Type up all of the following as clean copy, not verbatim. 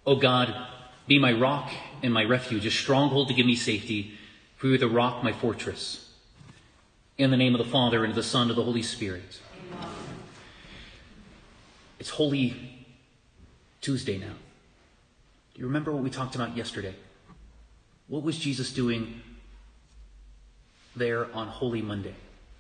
O God, be my rock and my refuge, a stronghold to give me safety, for you are the rock, my fortress. In the name of the Father, and of the Son, and of the Holy Spirit. Amen. It's Holy Tuesday now. Do you remember what we talked about yesterday? What was Jesus doing there on Holy Monday?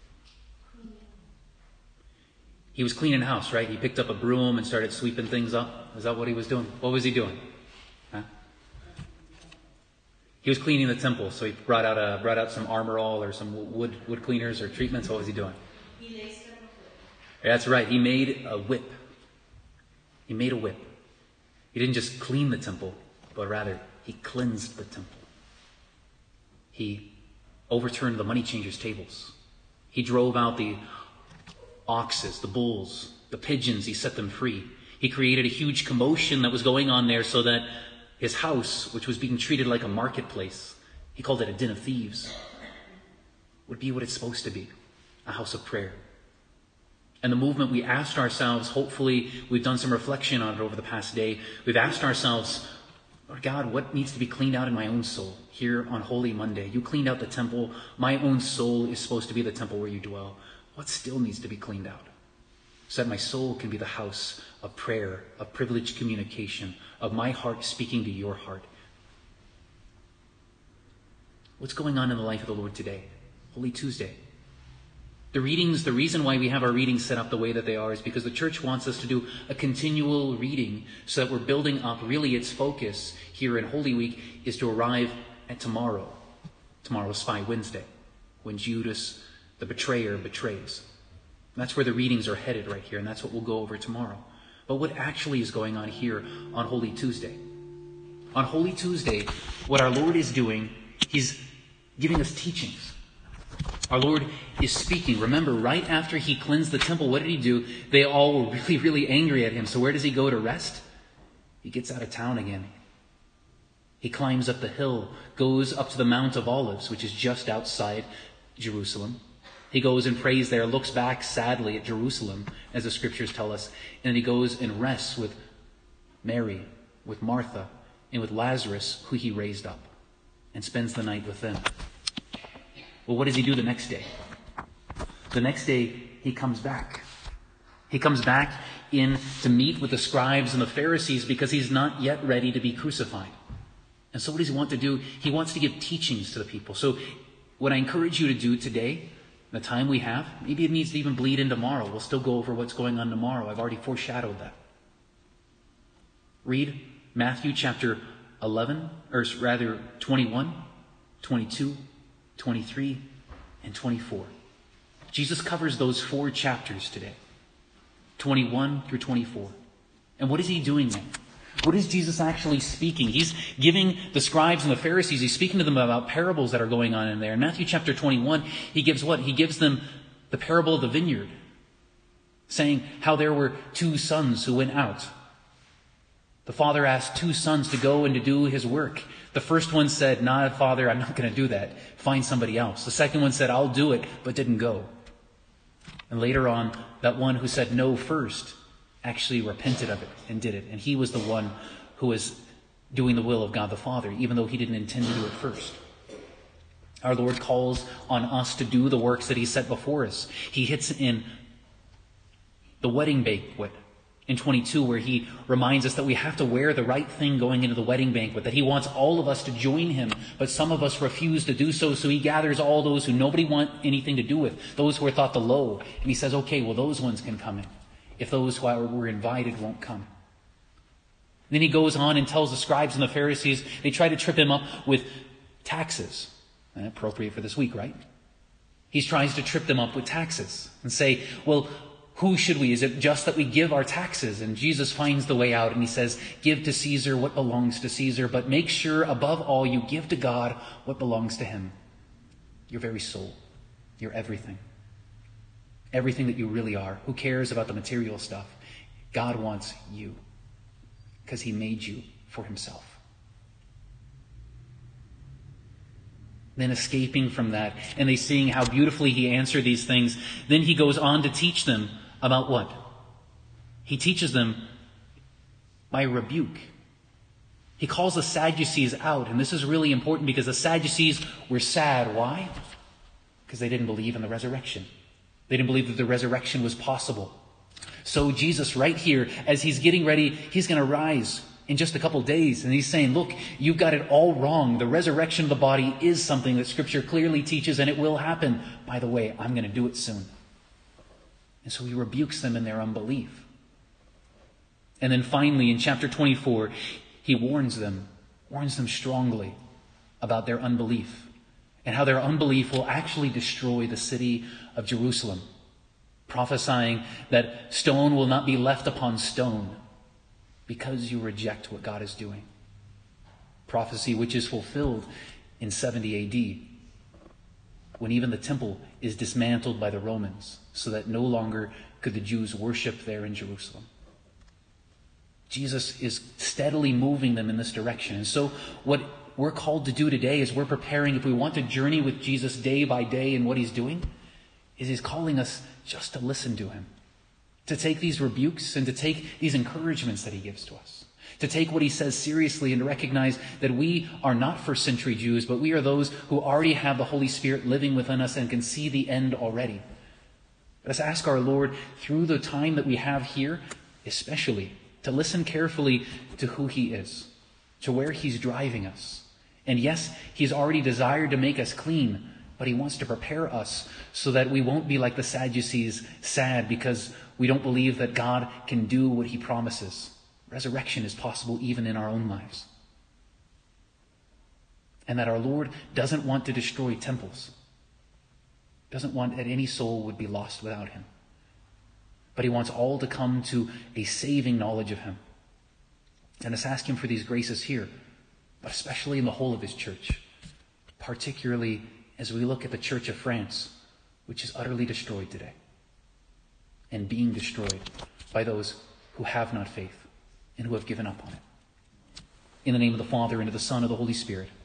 He was cleaning house, right? He picked up a broom and started sweeping things up. Is that what he was doing? What was he doing? Huh? He was cleaning the temple, so he brought out some Armor All or some wood cleaners or treatments. What was he doing? He laced up a whip. That's right. He made a whip. He made a whip. He didn't just clean the temple, but rather he cleansed the temple. He overturned the money changers' tables. He drove out the oxes, the bulls, the pigeons. He set them free. He created a huge commotion that was going on there so that his house, which was being treated like a marketplace, he called it a den of thieves, would be what it's supposed to be, a house of prayer. And the movement, we asked ourselves, hopefully we've done some reflection on it over the past day, we've asked ourselves, Lord God, what needs to be cleaned out in my own soul here on Holy Monday? You cleaned out the temple. My own soul is supposed to be the temple where you dwell. What still needs to be cleaned out? So that my soul can be the house of prayer, of privileged communication, of my heart speaking to your heart. What's going on in the life of the Lord today? Holy Tuesday. The readings, the reason why we have our readings set up the way that they are is because the church wants us to do a continual reading so that we're building up. Really, its focus here in Holy Week is to arrive at tomorrow. Tomorrow's Spy Wednesday, when Judas, the betrayer, betrays. That's where the readings are headed right here, and that's what we'll go over tomorrow. But what actually is going on here on Holy Tuesday? On Holy Tuesday, what our Lord is doing, He's giving us teachings. Our Lord is speaking. Remember, right after He cleansed the temple, what did He do? They all were really, really angry at Him. So where does He go to rest? He gets out of town again. He climbs up the hill, goes up to the Mount of Olives, which is just outside Jerusalem. He goes and prays there, looks back sadly at Jerusalem, as the scriptures tell us, and then he goes and rests with Mary, with Martha, and with Lazarus, who He raised up, and spends the night with them. Well, what does He do the next day? The next day, He comes back. He comes back in to meet with the scribes and the Pharisees because He's not yet ready to be crucified. And so what does He want to do? He wants to give teachings to the people. So what I encourage you to do today, the time we have, maybe it needs to even bleed in tomorrow. We'll still go over what's going on tomorrow. I've already foreshadowed that. Read Matthew chapter 11, or rather 21, 22, 23, and 24. Jesus covers those 4 chapters today, 21 through 24. And what is He doing then? What is Jesus actually speaking? He's giving the scribes and the Pharisees, He's speaking to them about parables that are going on in there. In Matthew chapter 21, He gives what? He gives them the parable of the vineyard, saying how there were 2 sons who went out. The father asked 2 sons to go and to do his work. The first one said, "Nah, Father, I'm not going to do that. Find somebody else." The second one said, "I'll do it," but didn't go. And later on, that one who said no first actually repented of it and did it. And he was the one who was doing the will of God the Father, even though he didn't intend to do it first. Our Lord calls on us to do the works that He set before us. He hits in the wedding banquet in 22, where He reminds us that we have to wear the right thing going into the wedding banquet, that He wants all of us to join Him, but some of us refuse to do so. So He gathers all those who nobody want anything to do with, those who are thought the low. And He says, okay, well, those ones can come in, if those who were invited won't come. Then He goes on and tells the scribes and the Pharisees, they try to trip Him up with taxes. Appropriate for this week, right? He tries to trip them up with taxes and say, well, who should we? Is it just that we give our taxes? And Jesus finds the way out and He says, give to Caesar what belongs to Caesar, but make sure above all you give to God what belongs to Him. Your very soul, your everything. Everything that you really are. Who cares about the material stuff? God wants you because He made you for Himself. Then escaping from that, and they seeing how beautifully He answered these things, then He goes on to teach them about what? He teaches them by rebuke. He calls the Sadducees out, and this is really important because the Sadducees were sad. Why? Because they didn't believe in the resurrection. They didn't believe that the resurrection was possible. So Jesus, right here, as he's getting ready, he's going to rise in just a couple days. And he's saying, look, you've got it all wrong. The resurrection of the body is something that Scripture clearly teaches, and it will happen. By the way, I'm going to do it soon. And so he rebukes them in their unbelief. And then finally, in chapter 24, he warns them strongly about their unbelief and how their unbelief will actually destroy the city of Jerusalem, prophesying that stone will not be left upon stone because you reject what God is doing. Prophecy which is fulfilled in 70 AD, when even the temple is dismantled by the Romans so that no longer could the Jews worship there in Jerusalem. Jesus is steadily moving them in this direction. And so what we're called to do today is we're preparing, if we want to journey with Jesus day by day in what he's doing, is he's calling us just to listen to him, to take these rebukes and to take these encouragements that he gives to us, to take what he says seriously and to recognize that we are not first century Jews, but we are those who already have the Holy Spirit living within us and can see the end already. Let us ask our Lord through the time that we have here, especially, to listen carefully to who he is, to where he's driving us. And yes, he's already desired to make us clean, but he wants to prepare us so that we won't be like the Sadducees, sad because we don't believe that God can do what he promises. Resurrection is possible even in our own lives. And that our Lord doesn't want to destroy temples, doesn't want that any soul would be lost without him. But he wants all to come to a saving knowledge of him. And let's ask him for these graces here, but especially in the whole of his church, particularly as we look at the Church of France, which is utterly destroyed today and being destroyed by those who have not faith and who have given up on it. In the name of the Father, and of the Son, and of the Holy Spirit.